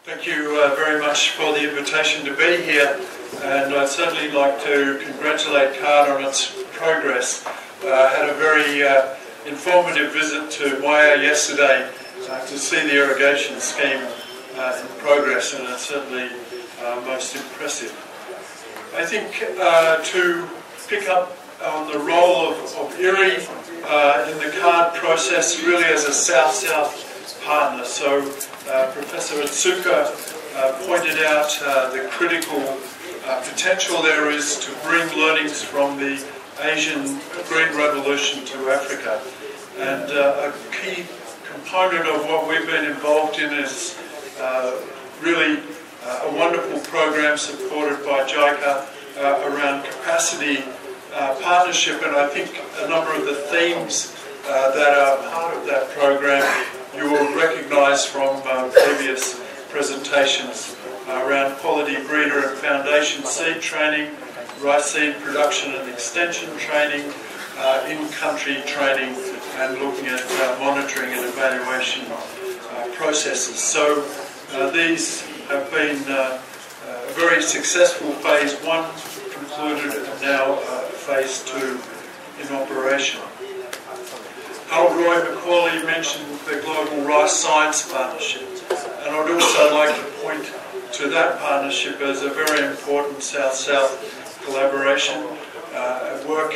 Thank you very much for the invitation to be here, and I'd certainly like to congratulate CARD on its progress. I had a very informative visit to Waiau yesterday to see the irrigation scheme in progress, and it's certainly most impressive. I think to pick up on the role of IRRI in the CARD process really as a South-South partner. So Professor Otsuka pointed out the critical potential there is to bring learnings from the Asian Green Revolution to Africa. And a key component of what we've been involved in is really a wonderful program supported by JICA around capacity partnership, and I think a number of the themes that are part of that program you will recognise from previous presentations around quality breeder and foundation seed training, rice seed production and extension training, in-country training, and looking at monitoring and evaluation processes. So these have been a very successful phase 1 concluded and now phase 2 in operation. Harold Roy McCauley mentioned the Global Rice Science Partnership, and I'd also like to point to that partnership as a very important South-South collaboration, work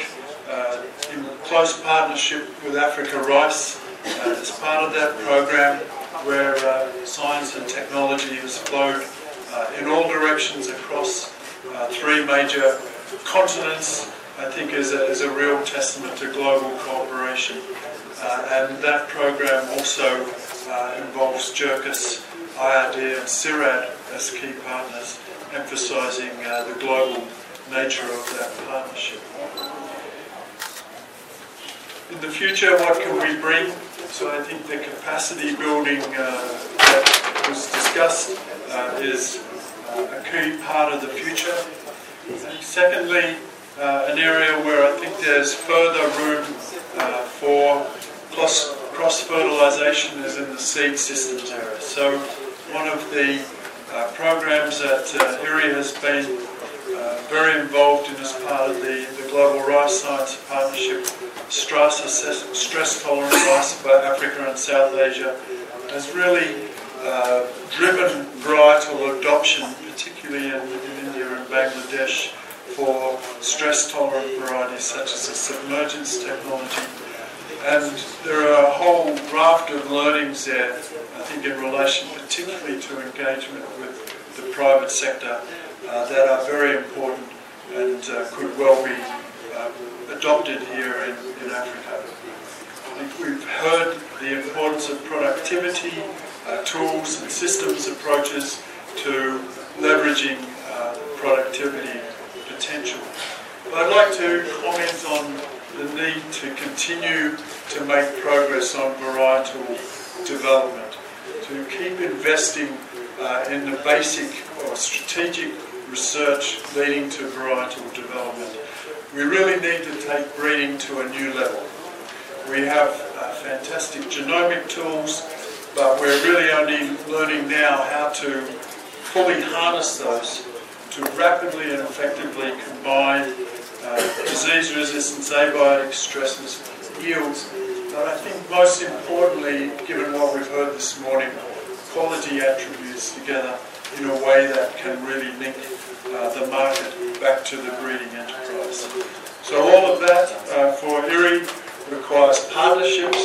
in close partnership with Africa Rice as part of that program, where science and technology has flowed in all directions across 3 major continents. I think is a real testament to global cooperation. And that program also involves JIRCAS, IRD and CIRAD as key partners, emphasising the global nature of that partnership. In the future, what can we bring? So I think the capacity building that was discussed is a key part of the future. And secondly, an area where I think there's further room for cross-fertilisation is in the seed systems area. So one of the programs that IRRI has been very involved in as part of the Global Rice Science Partnership, Stress Tolerant Rice for Africa and South Asia, has really driven varietal adoption, particularly in India and Bangladesh, for stress-tolerant varieties such as the submergence technology. And there are a whole raft of learnings there, I think in relation particularly to engagement with the private sector that are very important and could well be adopted here in Africa. I think we've heard the importance of productivity, tools and systems approaches to leveraging productivity potential. But I'd like to comment on the need to continue to make progress on varietal development, to keep investing in the basic or strategic research leading to varietal development. We really need to take breeding to a new level. We have fantastic genomic tools, but we're really only learning now how to fully harness those to rapidly and effectively combine disease resistance, abiotic stresses, yields, but I think most importantly, given what we've heard this morning, quality attributes together in a way that can really link the market back to the breeding enterprise. So all of that for IRRI requires partnerships.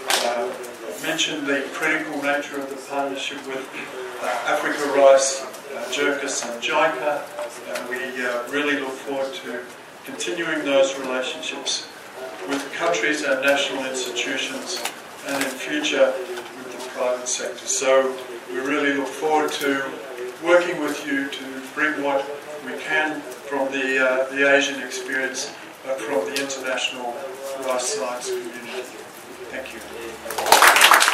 I've mentioned the critical nature of the partnership with Africa Rice, JIRCAS and JICA, and we really look forward to continuing those relationships with countries and national institutions, and in future with the private sector. So we really look forward to working with you to bring what we can from the Asian experience, but from the international rice science community. Thank you.